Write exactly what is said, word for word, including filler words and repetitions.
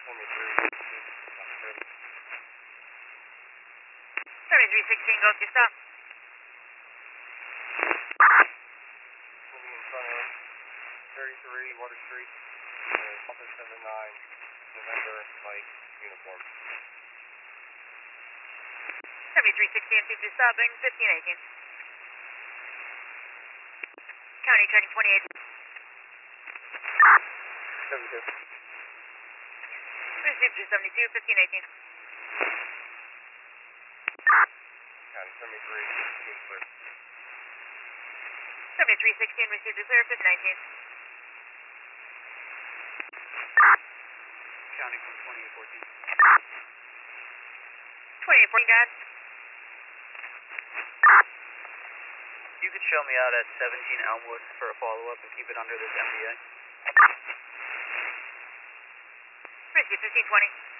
seventy-three sixteen, go to stop. Moving in front of thirty-three Water Street, Delta seven nine, November, Mike, uniform. seventy-three sixteen, two two stopping, fifteen eighteen. County tracking twenty-eight. seventy-two. Received two seventy-two, fifteen eighteen. County seventy-three, sixteen clear. seventy-three sixteen, received to clear, fifteen nineteen. County from twenty-eight fourteen. twenty-eight fourteen, guys. You could show me out at seventeen Elmwood for a follow-up and keep it under this M D A. Received fifteen twenty.